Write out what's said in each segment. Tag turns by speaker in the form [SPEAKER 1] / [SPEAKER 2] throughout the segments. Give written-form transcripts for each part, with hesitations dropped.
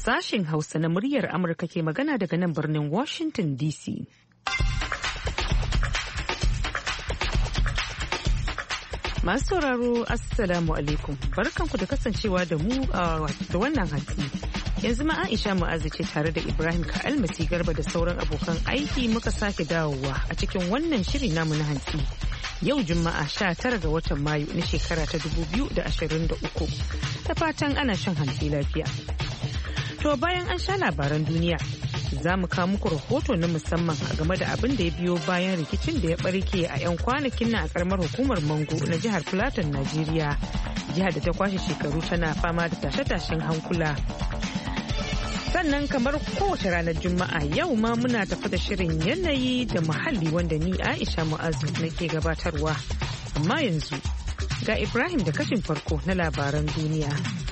[SPEAKER 1] Sashen Hausa na muryar Amurka ke magana daga nan birnin Washington DC. Masu sauraro Assalamu alaikum, barkanku da kasancewa da mu da wannan hantsi. Yanzu ma Aisha Mu'azu ce tare da Ibrahim Ka'almasi Garba da sauran abokan aiki muka sake dawowa a cikin wannan shiri namu na hantsi. Yau Juma'a 19 ga watan Mayu na shekara ta 2023. Da fatan ana shan hantsi lafiya. To bayan an sha labaran duniya, za mu kawo muku rahoto na musamman a game da abin da ya biyo bayan rikicin da ya barke a 'yan kwanakin nan a karamar hukumar Mango na jihar Plateau, Najeriya. Jihar da ta kwashe shekaru tana fama da tashe-tashen hankula. Sannan kamar kowace ranar Juma'a yau ma muna tafi da shirin yanayi da muhalli wanda ni Aisha Mu'azu nake gabatarwa. Amma yanzu ga Ibrahim da kashin farko na labaran duniya.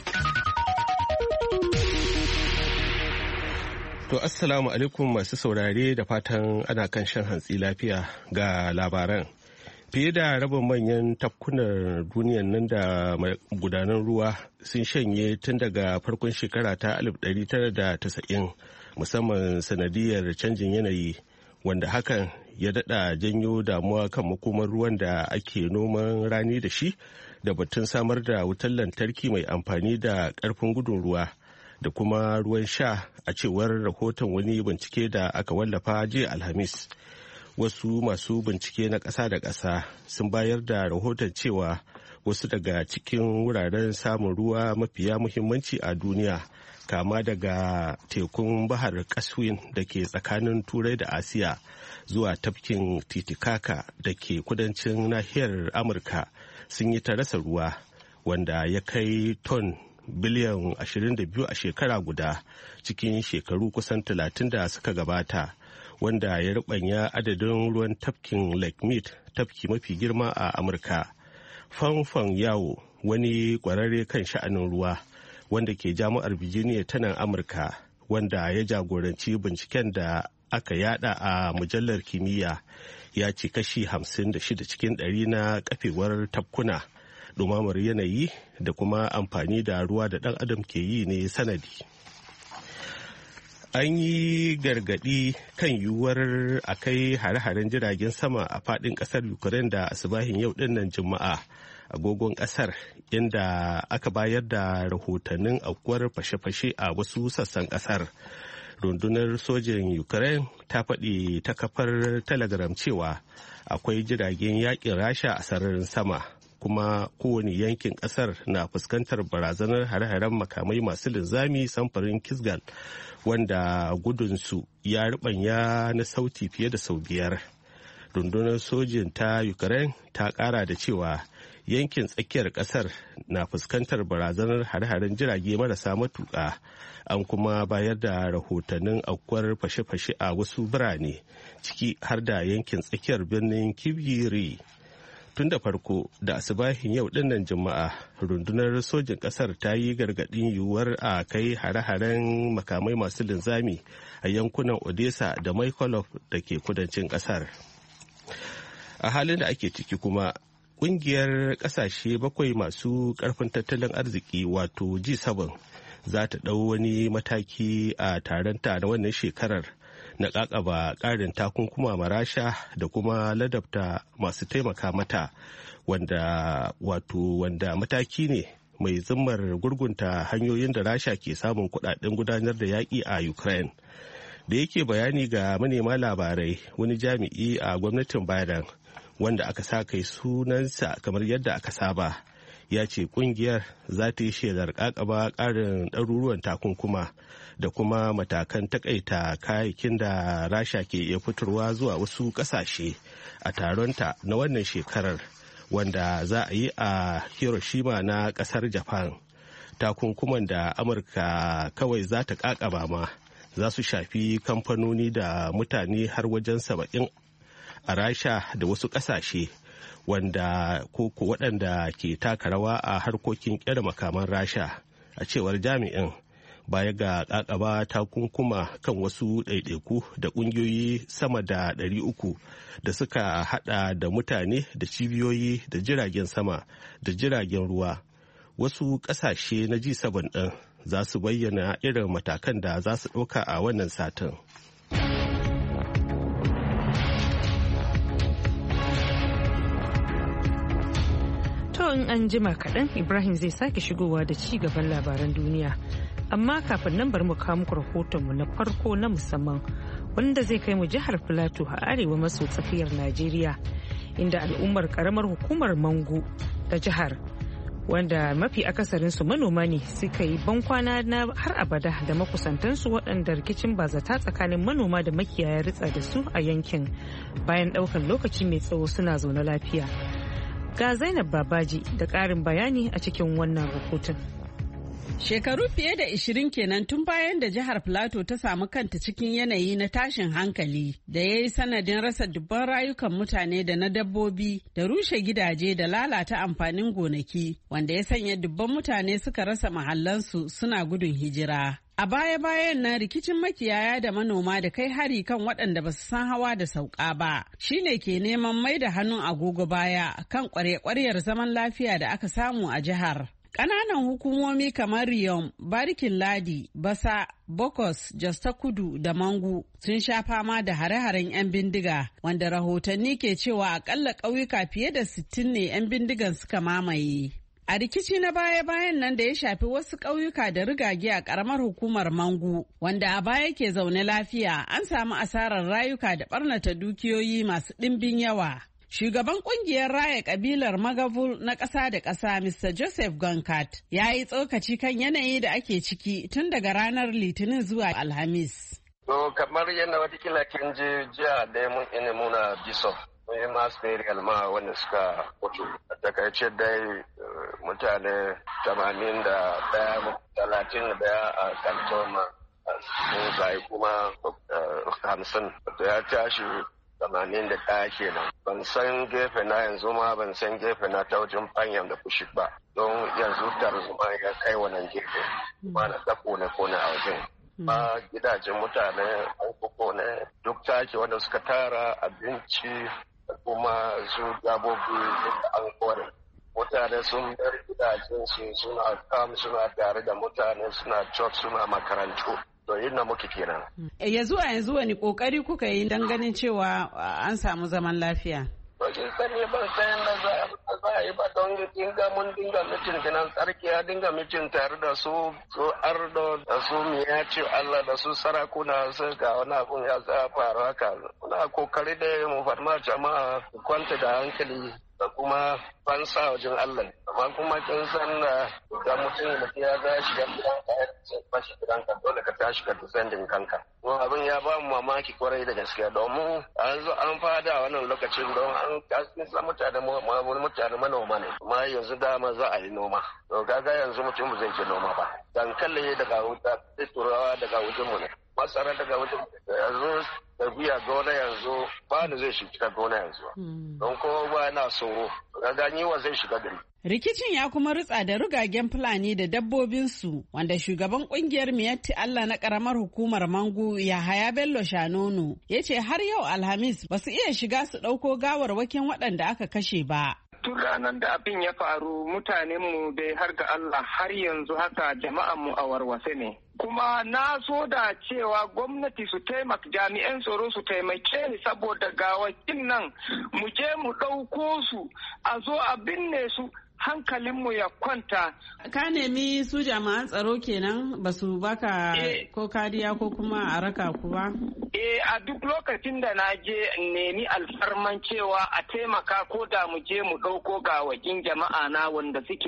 [SPEAKER 2] To assalamu alaikum masu saurare da fatan ana kan shan hantsi lafiya ga labaran. Fiye da rabin manyan tafkunan duniyan nan da gudanan ruwa sun shanye tun daga farkon shekara ta 1990 musamman sanadiyar canjin yanayi wanda hakan ya dada janyo damuwa kan makomar ruwan da ake noman rani da shi da batun samar da wutar lantarki mai amfani da karfin gudun ruwa da kuma ruwan sha a cewar rahoton wani bincike da aka wallafa jiya Alhamis. Wasu masu bincike na ƙasa da ƙasa sun bayar da rahoton cewa wasu daga cikin wuraren samun ruwa mafiya muhimmanci a duniya kama daga tekun bahar Kaswin da ke tsakanin Turai da Asiya zuwa tafkin Titikaka da ke kudancin nahiyar Amurka sun yi ta rasa ruwa wanda ya kai ton biliyan 22 a shekara guda cikin shekaru kusan 30 da suka gabata, wanda ya rubanya adadin ruwan tafkin Lake Mead, tafki mafi girma a Amurka. Fanfan Yawo, wani kwararre kan sha'anin ruwa wanda ke jami'ar Virginia ta nan Amurka, wanda ya jagoranci binciken da aka yada a mujallar kimiyya, ya ce kashi 56 cikin 100 na kafewar tafkuna, dumamar yanayi da kuma amfani da ruwa da ɗan adam ke yi ne sanadi. An yi gargaɗi kan yiwuwar a kai hare-haren jiragen sama a faɗin ƙasar Ukraine da asibahin yau ɗinnan Juma'a agogon ƙasar, inda aka bayar da rahotannin aukuwar fashe-fashe a wasu sassan ƙasar. Rundunar sojin Ukraine ta faɗi ta kafar Telegram cewa akwai jiragen yaƙin Rasha a sararin sama, kuma kowane yankin kasar na fuskantar barazanar hare-haren makamai masu linzami samfurin Kisgal wanda gudunsu ya ribanya na sauti fiye da sau 5. Rundunar sojin ta Ukraine ta kara da cewa yankin tsakiyar kasar na fuskantar barazanar hare-haren jirage marasa matuƙa. An kuma bayar da rahotannin aukuwar fashe-fashe a wasu birane ciki har da yankin tsakiyar birnin Kiviri. Tun da farko da asibahin yau dinnan Juma'a, rundunar sojin kasar ta yi gargaɗin yiwuwar a kai hare-haren makamai masu linzami a yankunan Odessa da Mykolaiv da ke kudancin kasar. A halin da ake ciki kuma, ƙungiyar ƙasashe 7 masu ƙarfin tattalin arziki wato G7 za ta ɗau wani mataki a taronta na wannan shekarar na kakaba karin takunkuma marasha da kuma ladabta masu taimaka mata wanda mataki ne mai zimmar gurgunta hanyoyin da rasha ke samun kudaden gudanar da yaƙi a Ukraine. Da yake bayani ga manema labarai, wani jami'i a gwamnatin Biden wanda aka sa kai sunansa kamar yadda aka saba ya ce kungiyar za ta yi shelar kakaba karin ɗaruruwan takunkuma da kuma matakan takaita kayayyakin da rasha ke iya fitarwa zuwa wasu ƙasashe a taronta na wannan shekarar wanda za a yi a Hiroshima na ƙasar Japan. Takunkuman da Amurka kawai za ta kakaba ma za su shafi kamfanoni da mutane har wajen 70 a rasha da wasu ƙasashe wanda koko waɗanda ke taka rawa a harkokin ƙera makaman rasha, a cewar jami'in, baya ga ƙaƙaba takunkuma kan wasu ɗaiɗaiku da ƙungiyoyi sama da 300 da suka haɗa da mutane da cibiyoyi da jiragen sama da jiragen ruwa. Wasu ƙasashe na G7 ɗin za su bayyana irin matakan da za su ɗauka a wannan satin.
[SPEAKER 1] In an jima kaɗan Ibrahim zai sake shigowa da ci gaban labaran duniya. Amma kafin nan bari mu kawo muku rahotonmu na farko na musamman wanda zai kai mu jihar Filato a arewa maso tsakiyar Najeriya inda al'ummar karamar hukumar Mangu ta jihar wanda mafi akasarinsu manoma ne suka yi bankwana na har abada da makusantansu waɗanda rikicin bazata tsakanin manoma da makiyaya ritsa da su a yankin bayan ɗaukar lokaci mai tsawo suna zaune lafiya. Ga Zainab Babaji da ƙarin bayani a cikin wannan rahoton.
[SPEAKER 3] Shekaru fiye da 20 kenan tun bayan da jihar Filato ta samu kanta cikin yanayi na tashin hankali da ya yi sanadin rasa dubban rayukan mutane da na dabbobi da rushe gidaje da lalata amfanin gonaki wanda ya sanya dubban mutane suka rasa mahallansu suna gudun hijira. A baya-bayan nan rikicin makiyaya da manoma da kai hari kan waɗanda ba su san hawa da sauka ba shine ke neman mai da hannun agogo baya kan ƙwarya-ƙwaryar zaman lafiya da aka samu a jihar. Ƙananan hukumomi kamar Riyom, Barikin Ladi, Basa, Bokos, Jos ta Kudu da Mangu sun sha fama da hare-haren 'yan bindiga wanda rahotanni ke cewa akalla ƙauyuka fiye da 60 ne 'yan bindigan suka mamaye. A rikici na baya-bayan nan da ya shafi wasu ƙauyuka da rigage a ƙaramar hukumar Mangu, wanda a baya ke zaune lafiya, an samu asarar rayuka da ɓarnata dukiyoyi masu ɗimbin yawa. Shugaban ƙungiyar raya ƙabilar Magavul na ƙasa da ƙasa Mr. Joseph Gonkat ya yi tsokaci kan yanayi da ake ciki tun daga ranar Litinin zuwa Alhamis.
[SPEAKER 4] To kamar yadda watakila kin je jiya da mun ina muna biso. Mun masu burial ma wanda suka mutu. A takaice dai mutane 31 a Kantoma sun zai kuma 50 ya tashi 81 kenan. Ban san gefe na yanzu ma ban san gefe na ta wajen fanyam da kushi ba. Don yanzu tarzoma ya kai wannan gefe. Ba na ta kone a wajen. Ba gidajen mutane an kone duk take wanda suka tara abinci da kuma su dabobi an kore. Mutane sun bar gidajensu suna tare da mutane suna church suna makarantu. To yin na muke kenan.
[SPEAKER 3] Ya zuwa yanzu wani kokari kuka yi don ganin cewa an samu zaman lafiya?
[SPEAKER 4] Bakin sani ban sayan da za a yi ba don mun dinga mitin dinan tsarki ya dinga mitin tare da su ardo da su miyaci Allah da su sarakuna su ga wani abun ya za faru haka. Muna kokari da mu farma jama'a kwanta da hankali da kuma fansa wajen Allah. Amma kuma kin san da mutum ya za shiga gidanka ya bashi gidanka dole ka tashi ka defending kanka. Abin ya ba mu mamaki kwarai da gaskiya domin an zo an fada wannan lokacin don an kasa mutane manoma ne. Amma yanzu dama za a yi noma. To kaga yanzu mutum zai je noma ba. Dankali daga wuta, turawa daga wajen mu ne. Masara daga wajen yanzu tafiya gona yanzu ba da zai shiga gona yanzu. Don kowa na tsoro. Kaga yiwa zai shiga gari.
[SPEAKER 3] Rikicin ya kuma rutsa da rugagen Fulani da dabbobinsu wanda shugaban kungiyar Miyatti Allah na karamar hukumar Mangu Yahaya Bello Shanono ya ce har yau Alhamis ba su iya shiga su ɗauko gawarwakin waɗanda aka kashe ba.
[SPEAKER 5] Tun ranar da abin ya faru mutanenmu dai har ga Allah har yanzu haka jama'anmu a warwase ne. Kuma na so da cewa gwamnati su taimaka jami'an tsaro su taimake ni saboda gawakin nan mu je mu ɗauko su a zo a binne su hankalinmu ya kwanta.
[SPEAKER 3] Ka nemi su jama'an tsaro kenan ba su baka ko kariya ko kuma a raka ku ba?
[SPEAKER 5] A duk lokacin da na je nemi alfarman cewa a taimaka ko da mu je mu ɗauko gawakin jama'a na wanda suke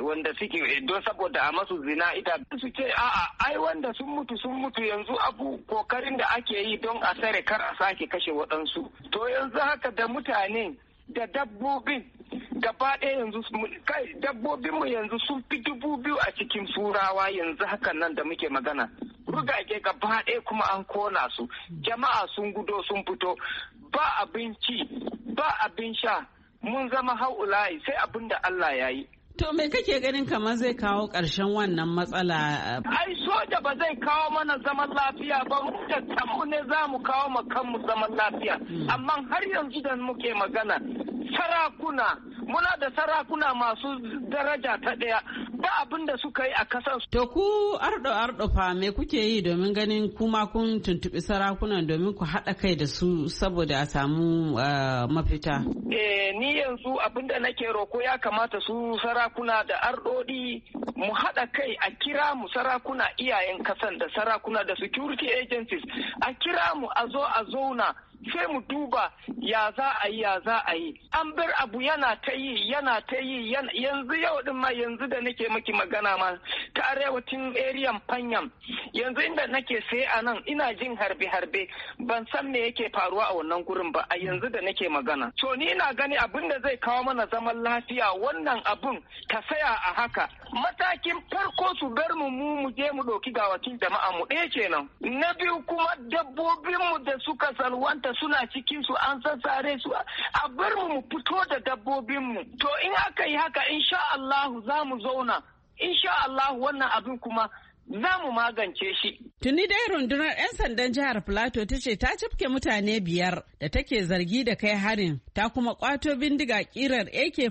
[SPEAKER 5] don saboda a masu zina ita su ce a'a ai wanda sun mutu yanzu abu kokarin da ake yi don a sare kar a sake kashe waɗansu. To yanzu haka da mutane da dabbobin gaba ɗaya yanzu dabbobinmu yanzu sun fi 2,000 a cikin turawa yanzu hakan nan da muke magana. Rugage gaba ɗaya kuma an kona su, jama'a sun gudo sun fito, ba abinci ba abin sha, mun zama haulayi sai abin da Allah ya yi.
[SPEAKER 3] To me kake ganin kamar zai kawo ƙarshen wannan matsala?
[SPEAKER 5] Ai soja ba zai kawo mana zaman lafiya ba, mu da kanmu ne za mu kawo ma kanmu zaman lafiya. Amma har yanzu da muke magana sarakuna muna da sarakuna masu daraja ta ɗaya, ba abin da suka yi a kasan.
[SPEAKER 3] To ku ardo fa me kuke yi domin ganin kuma kun tuntuɓi sarakunan domin ku haɗa kai da su saboda a samu mafita?
[SPEAKER 5] Ni yanzu abin da nake roko ya kamata su sarakuna da ardodi mu haɗa kai, a kira mu sarakuna iyayen kasan da sarakuna da security agencies, a kira mu a zo a zauna sai mu duba ya za a yi. An bar abu yana ta yi yanzu yau din ma yanzu da nake maki magana ma ta arewacin area Fanyam yanzu inda nake sai a nan ina jin harbe ban san me yake faruwa a wannan gurin ba a yanzu da nake magana. To ni ina gani abin da zai kawo mana zaman lafiya wannan abun ta saya a haka. Matakin farko su bar mu je mu ɗauki gawakin jama'a mu ɗaya kenan. Na biyu kuma dabbobinmu da suka salwanta suna cikin su an sassare su a bar mu fito da dabbobinmu. To in aka yi haka insha Allah za mu zauna. Insha Allah wannan abin kuma za mu magance shi.
[SPEAKER 3] Tuni dai rundunar 'yan sandan jihar Plateau ta ce ta cafke mutane 5 da take zargi da kai harin, ta kuma kwato bindiga kirar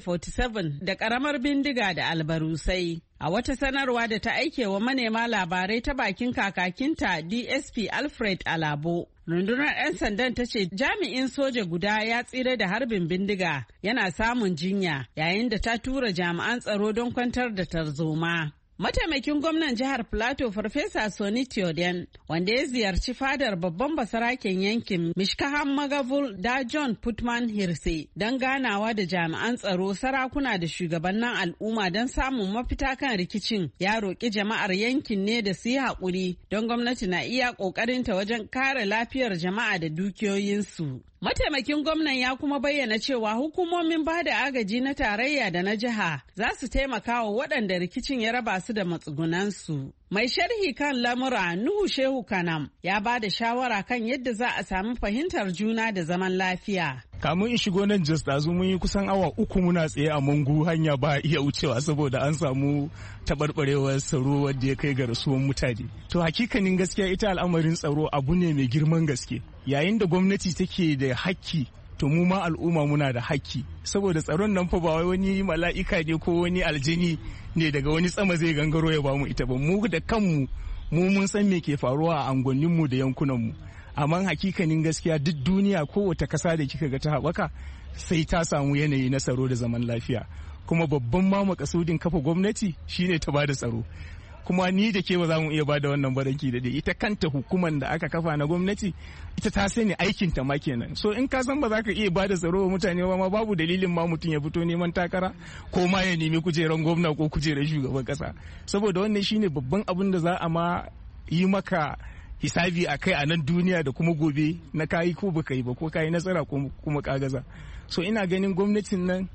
[SPEAKER 3] AK-47 da karamar bindiga da albarusai. A wata sanarwa da ta aike wa manema labarai ta bakin kakakinta DSP Alfred Alabo, rundunar 'yan sandan ta ce jami'in soja guda ya tsira da harbin bindiga yana samun jinya yayin da ta tura jami'an tsaro don kwantar da tarzoma. Mataimakin gwamnan jihar Plateau Farfesa Soni Theoden, wanda ya ziyarci fadar babban basaraken yankin Mishkahan Magavul da John Putman Hirse don ganawa da jami'an tsaro, sarakuna da shugabannin al'umma don samun mafita kan rikicin, ya roƙi jama'ar yankin ne da su yi haƙuri don gwamnati na iya ƙoƙarinta wajen kare lafiyar jama'a da dukiyoyinsu. Mataimakin gwamnan ya kuma bayyana cewa hukumomin ba da agaji na tarayya da na jiha za su taimaka wa waɗanda rikicin ya raba su da matsugunansu. Mai sharhi kan lamura Nuhu Shehu Kanam ya ba da shawara kan yadda za a samu fahimtar juna da zaman lafiya.
[SPEAKER 6] Kamun in shigo nan Jos ɗazu mun yi kusan awa 3 muna tsaye a Mangu, hanya ba iya wucewa saboda an samu taɓarɓarewar tsaro wadda ya kai ga rasuwan mutane. To hakikanin gaskiya ita al'amarin tsaro abu ne mai girman gaske. Yayin da gwamnati take da hakki, to mu ma al'umma muna da hakki, saboda tsaron nan fa ba wani mala'ika ne ko wani aljini ne daga wani tsama zai gangaro ya bamu ita ba. Mu da kanmu mun san me ke faruwa a angoninmu da yankunanmu. Amma hakikanin gaskiya duk duniya kowace kasa da kika ga ta haɓaka sai ta samu yanayi na tsaro da zaman lafiya. Kuma babban ma makasudin kafa gwamnati shine ta bada tsaro. Kuma ni da ke ba za mu iya bada wannan baranki da dai ita kanta hukumar da aka kafa na gwamnati ita ta sani aikin ta ma kenan. So in ka san ba za ka iya bada tsaro wa mutane ba ma babu dalilin ma mutum ya fito neman takara ko ma ya nemi kujeran gwamna ko kujerar shugaban kasa. Saboda wannan shine babban abin da za a ma yi maka hisabi a kai a nan duniya da kuma gobe na kayi ko baka yi ba, ko kayi nasara ko kuma kagaza. So ina ganin gwamnatin nan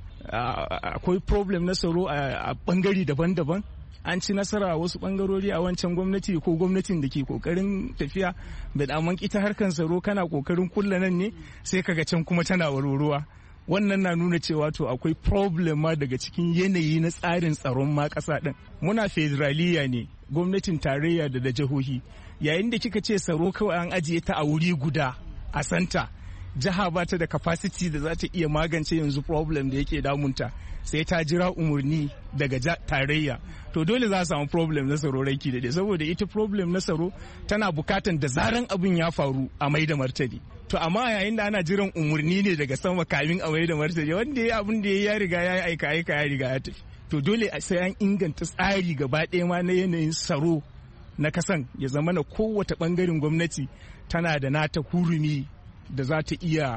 [SPEAKER 6] akwai problem na tsaro a bangare daban-daban. An ci nasara a wasu bangarori a wancan gwamnati ko gwamnatin da ke kokarin tafiya, da daman ita harkan tsaro kana kokarin kulla nan ne sai kaga can kuma tana warwaruwa. Wannan na nuna cewa to akwai problem ma daga cikin yanayi na tsarin tsaron ma ƙasa ɗin. Muna federaliya ne, gwamnatin tarayya da jihohi. Yayin da kika ce tsaro kawai an ajiye ta a wuri guda a santa, jiha ba ta da capacity da za ta iya magance yanzu problem da yake damunta, sai ta jira umarni daga tarayya. To dole za a samu problem na tsaro raiki da saboda ita problem na tsaro tana bukatan da zaran abin ya faru a mai da martani. To amma yayin da ana jiran umarni ne daga sama kamin a mai da martani, wanda ya abin da ya riga ya yi aika ya riga ya tafi. To dole sai an inganta tsari gaba ɗaya ma na yanayin tsaro na kasan, ya zama na kowace bangaren gwamnati tana da nata hurumi da za ta iya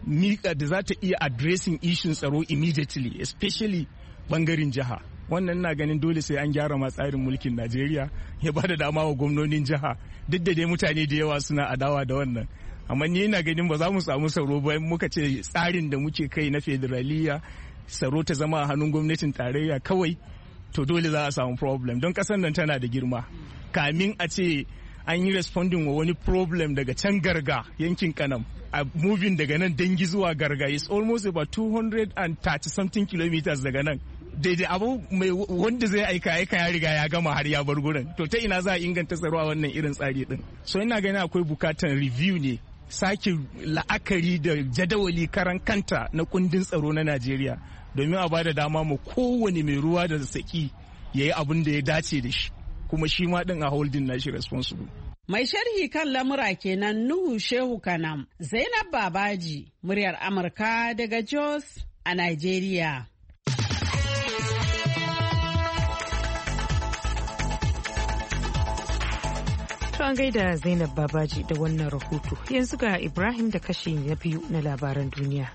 [SPEAKER 6] addressing issues tsaro immediately, especially bangaren jiha. Wannan na ganin dole sai an gyara ma tsarin mulkin Najeriya ya ba da dama wa gwamnonin jiha, duk da dai mutane da yawa suna adawa da wannan. Amma ni ina ganin ba za mu samu tsaro ba muka ce tsarin da muke kai na federaliya tsaro ta zama a hannun gwamnatin tarayya kawai, to dole za a samu problem, don kasar nan tana da girma. Kamin a ce an yi responding wa wani problem daga can Garga yankin Kanam, a moving daga nan Dangi zuwa Garga is almost about 230 something kilometers daga nan. Daidai abu mai wanda zai aika ya riga ya gama har ya bar gurin. To ta ina za a inganta tsaro a wannan irin tsari din? So ina ganin akwai bukatan review ne, sake la'akari da jadawali karan kanta na kundin tsaro na Najeriya. domin a bada dama mu kowane mai ruwa da saki ya yi abin da ya dace da shi, kuma shi ma din a holding nashi responsible.
[SPEAKER 3] Mai sharhi kan lamura kenan Nuhu Shehu Kanam. Zainab Babaji, muryar Amurka daga Jos a Nigeria.
[SPEAKER 1] To an gaida Zainab Babaji da wannan rahoto. Yanzu ga Ibrahim da kashi na biyu na labaran duniya.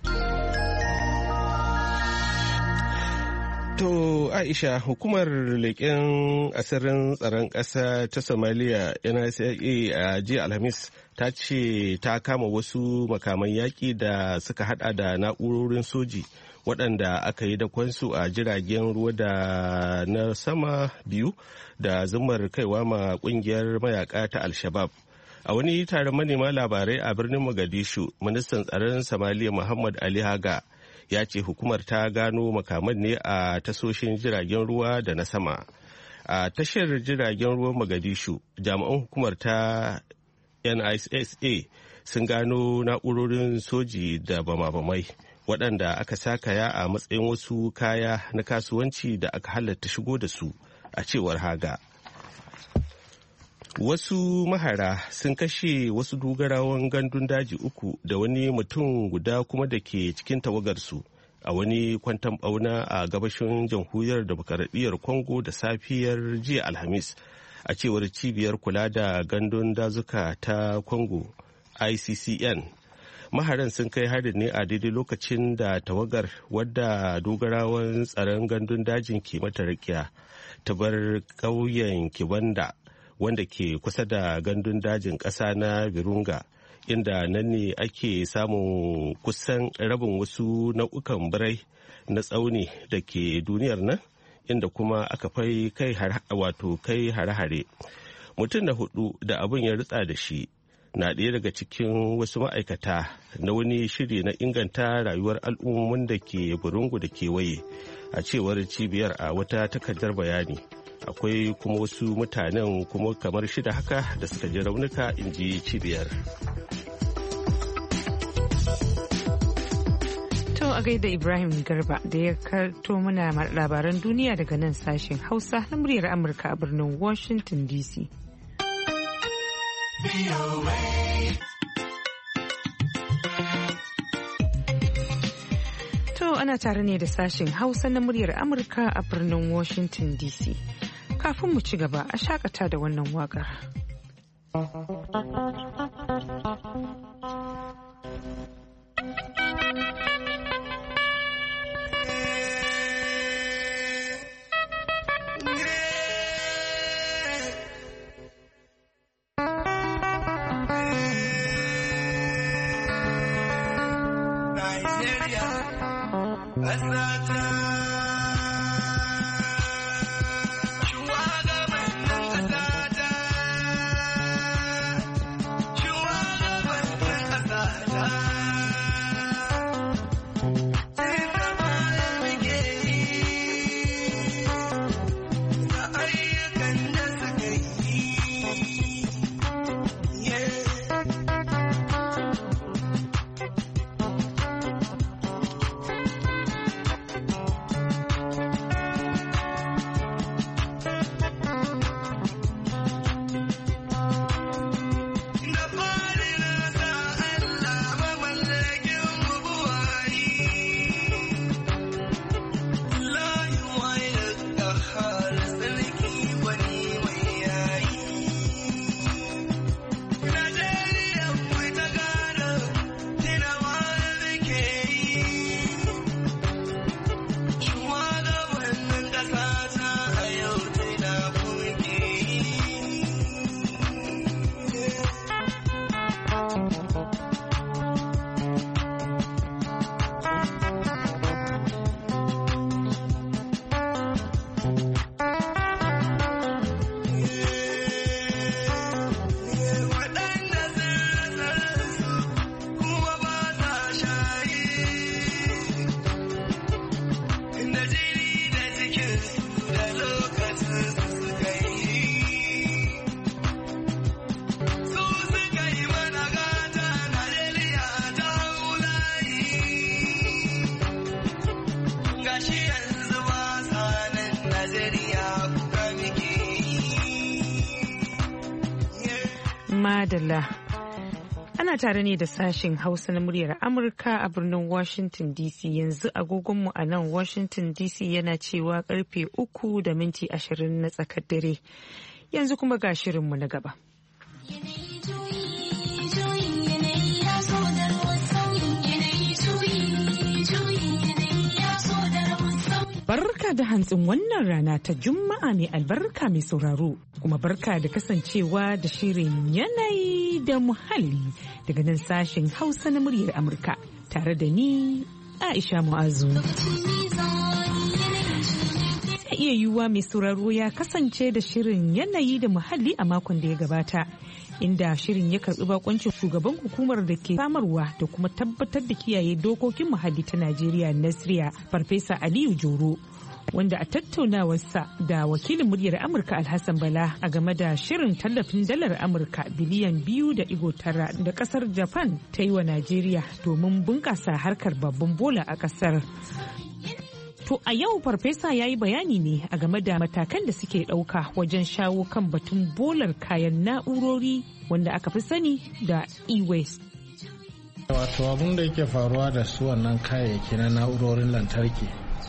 [SPEAKER 2] To Aisha, hukumar leƙen asirin tsaron ƙasa ta Somalia NSA a jiya Alhamis ta ce ta kama wasu makaman yaƙi da suka hada da na'urorin soji waɗanda aka yi dakonsu a jiragen ruwa da na sama biyu da zumar kaiwa ma ƙungiyar mayaka ta Al-Shabaab. A wani taron manema labarai a birnin Mogadishu, ministan tsaron Somalia Muhammad Ali Haga ya ce hukumar ta gano makaman ne a tasoshin jiragen ruwa da na sama. A tashar jiragen ruwan Mogadishu, jami'an hukumar ta NISA sun gano na'urorin soji da bama-bamai waɗanda aka sakaya a matsayin wasu kaya na kasuwanci da aka halatta shigo da su, a cewar Haga. Wasu mahara sun kashe wasu dogarawan gandun daji 3 da wani mutum guda kuma da ke cikin tawagarsu a wani kwanton bauna a gabashin jamhuriyar demokaradiyyar Congo da safiyar jiya Alhamis, a cewar cibiyar kula da gandun dazuka ta Congo ICCN. Maharan sun kai harin ne a daidai lokacin da tawagar wadda dogarawan tsaron gandun dajin ke mata rakiya ta bar ƙauyen Kibanda wanda ke kusa da gandun dajin ƙasa na Virunga, inda nan ne ake samun kusan rabin wasu nau'ukan birai na tsauni da ke duniyar nan, inda kuma aka fai kai hare-hare. Mutum na 4 da abin ya ritsa da shi na ɗaya daga cikin wasu ma'aikata na wani shiri na inganta rayuwar al'ummomin da ke Burungu da kewaye, a cewar cibiyar a wata takardar bayani. Akwai kuma wasu mutanen kuma kamar 6 haka da suka ji raunuka, in ji cibiyar.
[SPEAKER 1] To a gaida Ibrahim Garba da ya karto mana labaran duniya daga nan sashen Hausa na muryar Amurka a birnin Washington DC. To ana tare ne da sashen Hausa na muryar Amurka a birnin Washington DC. Kafin mu ci gaba, a shakata da wannan waƙar. Madalla. Ana tare ne da sashen Hausa na muryar Amurka a birnin Washington DC. Yanzu agogonmu a nan Washington DC yana cewa karfe 3:20 na tsakar dare. Yanzu kuma ga shirinmu na gaba. Barka da hantsin wannan rana ta Juma'a mai albarka mai sauraro, kuma barka da kasancewa da shirin yanayi da muhalli daga nan sashen Hausa na muryar Amurka tare da ni Aisha Mu'azu. Sai iya yiwuwa mai sauraro ya kasance da shirin yanayi da muhalli a makon da ya gabata, inda shirin ya karɓi bakoncin shugaban hukumar da ke samarwa da kuma tabbatar da kiyaye dokokin muhalli ta Najeriya Nasriya, Farfesa Aliyu Joro, wanda a tattaunawarsa da wakilin muryar Amurka Alhassan Bala a game da shirin tallafin dalar Amurka biliyan 2.9 da kasar Japan ta yi wa Najeriya domin bunƙasa harkar babban bola a kasar. To a yau farfesa ya yi bayani ne a game da matakan da suke ɗauka wajen shawo kan batun bolar kayan na'urori wanda aka fi sani da e-waste.
[SPEAKER 7] Wato abin da yake faruwa da su wannan kayayyaki na na'urorin lantarki.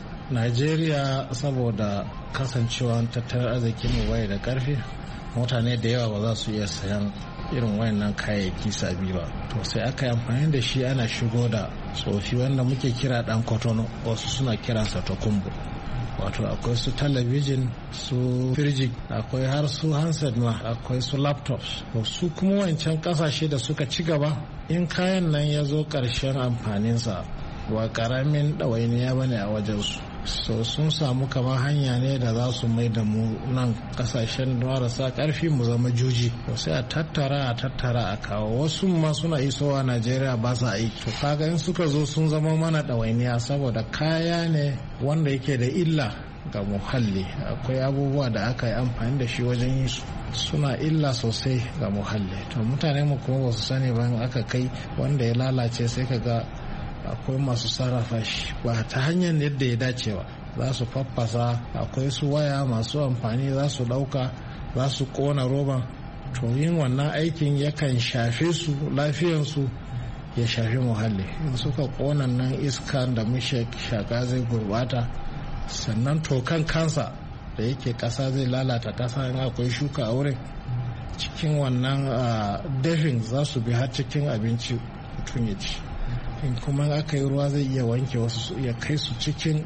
[SPEAKER 7] Najeriya saboda kasancewa tattalin arzikin mu bai da karfi, mutane da yawa ba za su iya sayan irin wayannan kayayyaki sabi ba. To sai aka yi amfani da shi ana shigo da tsofi wanda muke kira dan kotono, wasu suna kiransa tokumbo. Wato akwai su talabijin, su firji, akwai har su handset ma, akwai su laptops. Su kuma wancan kasashe da suka ci gaba, in kayan nan ya zo ƙarshen amfaninsa ba ƙaramin ɗawainiya ba ne a wajensu. So sun samu kamar hanya ne da za su mai da mu nan kasashen marasa karfi mu zama juji, sai a tattara a kawo. Wasu ma suna isowa Najeriya ba su aiki, to kaga in suka zo sun zama mana ɗawainiya saboda kaya ne wanda yake da illa ga muhalli. Akwai abubuwa da aka yi amfani da shi wajen yi suna illa sosai ga muhalli. To mutane mu kuma ba su sani ba, aka kai wanda ya lalace sai ka ga akwai masu sarrafa shi ba ta hanyar yadda ya dace ba, za su faffasa. Akwai su waya masu amfani za su dauka, za su kona roban. To yin wannan aikin yakan shafe su, lafiyansu ya shafi muhalli. In suka kona nan iska da mushe shaka zai gurbata, sannan tokan kansa da yake kasa zai lalata kasa. In akwai shuka a wurin, cikin wannan dafin za su bi har cikin abinci mutum ya ci. In kuma aka yi ruwa zai iya wanke wasu, ya kai su cikin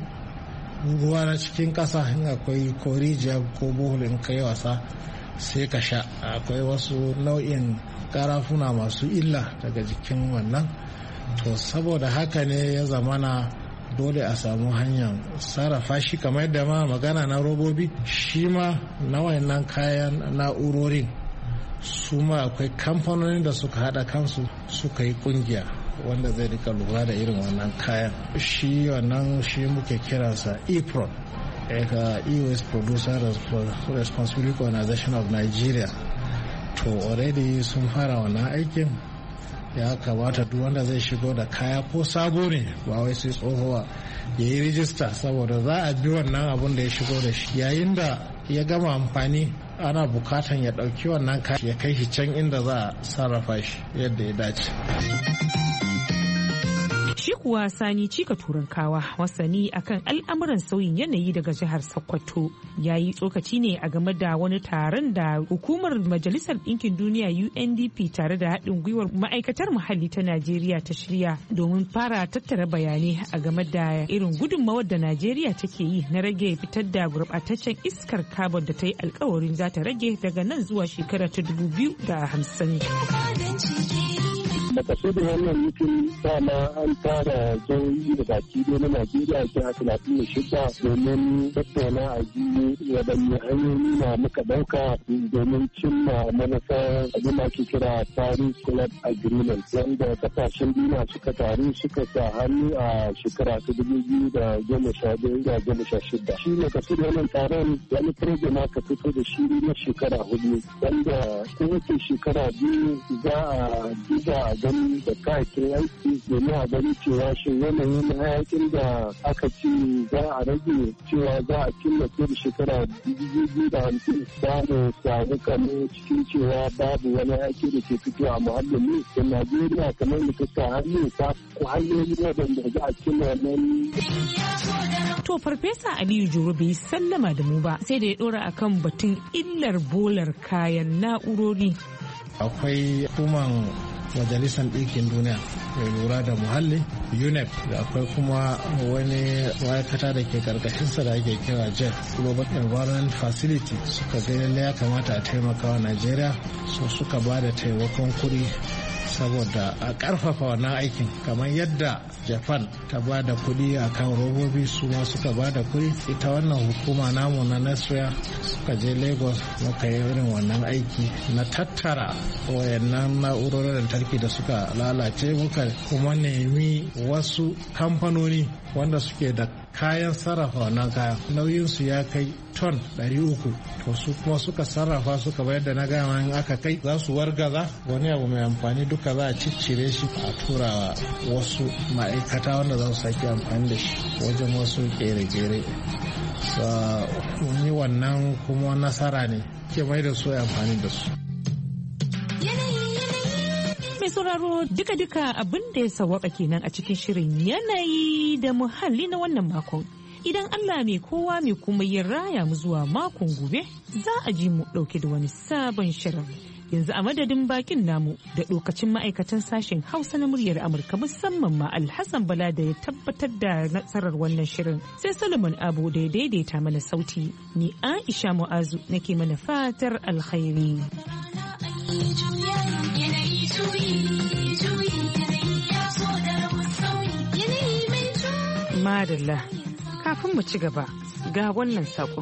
[SPEAKER 7] ruwa na cikin ƙasa. In akwai ko rijiya ko bohol, in kai wasa sai ka sha. Akwai wasu nau'in karafuna masu illa daga jikin wannan. To saboda haka ne ya zamana dole a samu hanyar sarrafa shi, kamar yadda ma magana na robobi, shi ma na wayannan kayan na'urorin su ma akwai kamfanonin da suka haɗa kansu suka yi ƙungiya wanda zai rika lura da irin wannan kayan. Shi wannan shi muke kiransa EPRON, E-Waste Producer Responsibility Organization of Nigeria. To already sun fara wannan aikin. Ya kamata duk wanda zai shigo da kaya ko sabo ne, ba wai sai tsohuwa, ya yi rijista, saboda za a bi wannan abun da ya shigo da shi. Yayin da ya gama amfani, ana bukatan ya ɗauki wannan kaya ya kai shi can inda za a sarrafa shi yadda ya dace.
[SPEAKER 1] Shi kuwa Sani Cika Turankawa, wasani akan al'amuran sauyin yanayi daga jihar Sokoto, ya yi tsokaci ne a game da wani taron da hukumar Majalisar Ɗinkin Duniya UNDP tare da haɗin gwiwar ma'aikatar muhalli ta Najeriya ta shirya domin fara tattara bayanai a game da irin gudunmawar da Najeriya take yi na rage fitar da gurɓataccen iskar carbon da ta yi alkawarin za ta rage daga nan zuwa shekara ta 2050.
[SPEAKER 8] Makasudin wannan mutum dama an tara jihohi da baki ne na Najeriya jiha 36 domin tattauna a ji waɗanne hanyoyi na muka ɗauka domin cimma manufar abin da ake kira Paris Club Agreement, wanda kasashen duniya suka taru suka sa hannu a shekara ta 2015-16. Shi makasudin wannan taron wani program aka fito da shi na shekara 4, wanda kowace shekara biyu za a duba gani da kayakin aiki domin a gani cewa shi yanayin hayakin da aka ci za a rage cewa za a killace da shekara 2050 za mu samu kamar cikin cewa babu wani hayaki da ke fito a muhallin mu da Najeriya kamar da ta hannu ta hanyoyi waɗanda za a cimma wannan.
[SPEAKER 1] To Farfesa Aliyu Juro bai sallama da mu ba sai da ya ɗora akan batun illar bolar kayan na'urori.
[SPEAKER 7] Akwai hukumar majalisar ɗinkin duniya mai lura da muhalli UNEP da akwai kuma wani ma'aikata da ke karkashinsa da ake kira JET Global Environment Facility suka gani ya kamata a taimaka wa Najeriya so suka ba da taimakon kuɗi saboda a ƙarfafa wannan aikin kamar yadda Japan ta ba da kuɗi a kan robobi su ma suka ba da kuɗi ita wannan hukuma namu na Nasriya suka je Lagos muka yi irin wannan aiki na tattara wayannan na'urorin lantarki da suka lalace muka kuma nemi wasu kamfanoni wanda suke da kayan sarrafa wannan kayan nauyinsu ya kai ton 300 to su kuma suka sarrafa suka bayar da na gama in aka kai za su wargaza wani abu mai amfani duka za a ciccire shi a turawa wasu ma'aikata wanda za su sake amfani da shi wajen wasu kere-kere wani wannan kuma nasara ne ke mai da su amfani da su.
[SPEAKER 1] Mai sauraro duka-duka abin da ya sawaka kenan a cikin shirin yanayi da muhalli na wannan makon. Idan Allah mai kowa mai kuma ya raya mu zuwa makon gobe za a ji mu dauke da wani sabon shirin. Yanzu a madadin bakin namu da lokacin ma'aikatan sashen Hausa na muryar Amurka musamman ma Alhassan Bala da ya tabbatar da nasarar wannan shirin sai Solomon Abu da ya daidaita mana sauti ni Aisha Mu'azu nake mana fatar alkhairi. Madalla kafin mu ci gaba ga wannan saƙon.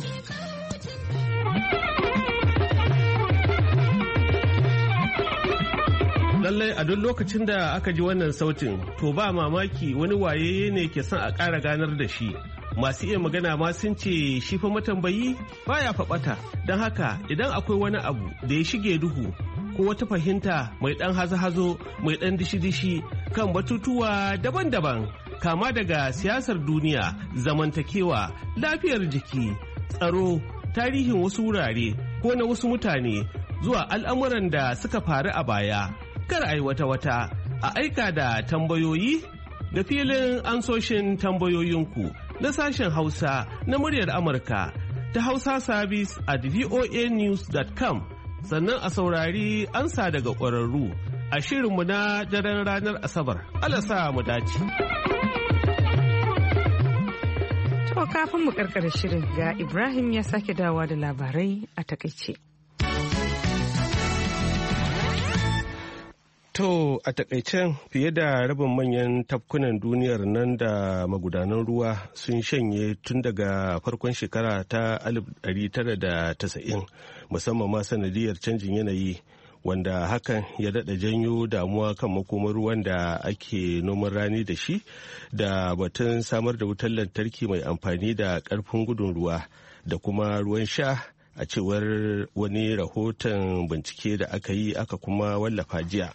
[SPEAKER 2] Lallai a duk lokacin da aka ji wannan sautin to ba mamaki wani waye ne ke son a ƙara ganar da shi. Masu iya magana ma sun ce shi fa matambayi baya faɓata don haka idan akwai wani abu da ya shige duhu ko wata fahimta mai ɗan hazo-hazo mai ɗan dishi-dishi kan batutuwa daban-daban kama daga siyasar duniya, zamantakewa, lafiyar jiki, tsaro, tarihin wasu wurare ko na wasu mutane zuwa al'amuran da suka faru a baya. Kar a yi wata-wata a aika da tambayoyi da filin ansoshin tambayoyinku na sashen Hausa na muryar Amurka ta Hausa Service at voanews.com sannan a saurari ansa daga ƙwararru a shirinmu na daren ranar Asabar. Allah sa mu dace.
[SPEAKER 1] To kafin mu karkare shirin ga Ibrahim ya sake dawa da labarai a takaice.
[SPEAKER 2] To a takaicen fiye da rabin manyan tafkunan duniyar nan da magudanan ruwa sun shanye tun daga farkon shekara ta 1990 musamman ma sanadiyar canjin yanayi wanda hakan ya daɗa janyo damuwa kan makomar ruwan da ake noman rani da shi da batun samar da wutar lantarki mai amfani da ƙarfin gudun ruwa da kuma ruwan sha a cewar wani rahoton bincike da aka yi aka kuma wallafa jiya.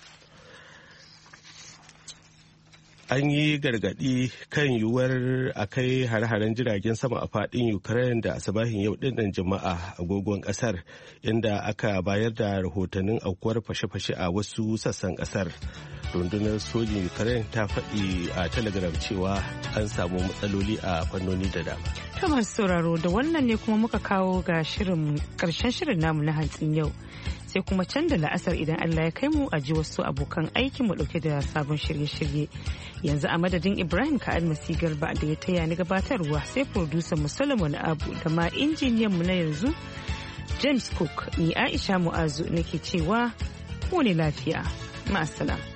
[SPEAKER 2] An yi gargaɗi kan yiwuwar a kai hare-haren jiragen sama a faɗin Ukraine da asabahin yau ɗinnan jama'a agogon ƙasar inda aka bayar da rahotannin aukuwar fashe-fashe a wasu sassan ƙasar. Rundunar sojin Ukraine ta faɗi a Telegram cewa an samu matsaloli a fannoni da dama.
[SPEAKER 1] Kamar sauraro da wannan ne kuma muka kawo ga ƙarshen shirin namu na hantsin yau. Sai kuma can da la'asar idan Allah ya kai mu a ji wasu abokan aikin mu dauke da sabon shirye-shirye. Yanzu a madadin Ibrahim Ka'almasi Garba da ya taya ni gabatarwa sai producer mu Solomon Abu da ma injiniyan mu na yanzu James Cook ni Aisha Mu'azu nake cewa mu ne lafiya. Ma'assalam.